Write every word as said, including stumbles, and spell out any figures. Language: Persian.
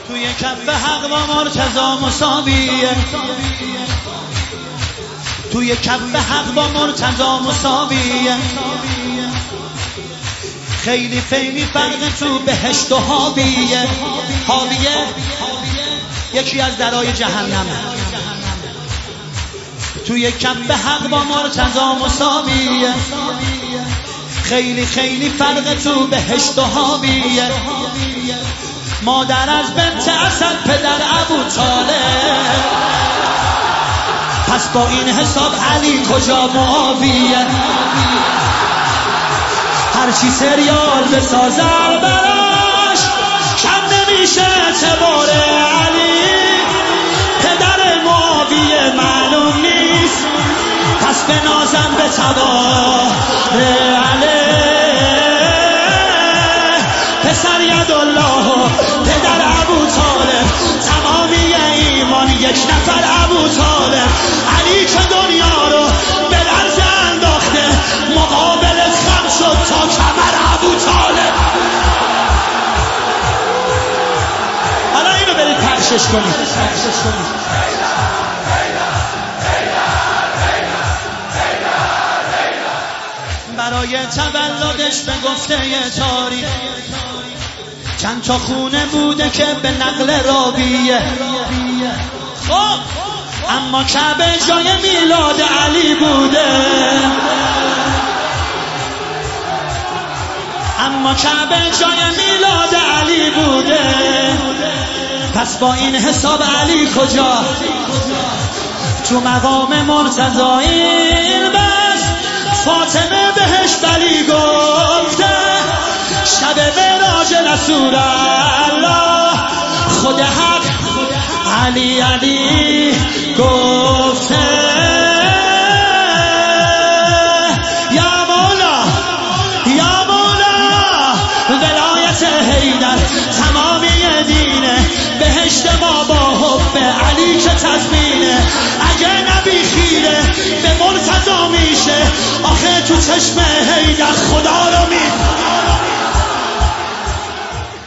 توی کف حق با مرتضی مساویه، توی کف حق با مرتضی مساویه. خیلی خیلی فرق تو بهشت و حاویه. حاویه یکی از درای جهنمه. توی کف حق با مرتضی مساویه. خیلی خیلی فرق تو بهشت و حاویه. مادر از بنت اسد، پدر ابو طالب، پس با این حساب علی کجا معاویه؟ هرچی سریال بسازر براش کم نمیشه اعتبار علی. پدر معاویه معلوم نیست، پس به نازم به تبار علی. پسر یدالله و پدر ابو طالب، تمامی ایمان یک نفر ابو طالب. علی که دنیا رو به لرزه انداخته، مقابلت خم شد تا کمر ابو طالب. حالا اینو برید پخشش کنید. برای تولدش به گفته تاریخ چند تا خونه بوده که به نقل راویه. خب اما کعبه جای میلاد علی بوده، اما کعبه جای میلاد علی بوده. پس با این حساب علی کجا؟ تو مقام مرتضی این بس فاطمه بهش بلی گفته، شب معراج رسول الله خود حق علی علی گفته. یا مولا یا مولا ولایت حیدر تمامی دینه، بهشت ما با حب علی که تضمینه. اگه نبی خیره به مرتضی میشه، آخه تو چشم حیدر خدا رو می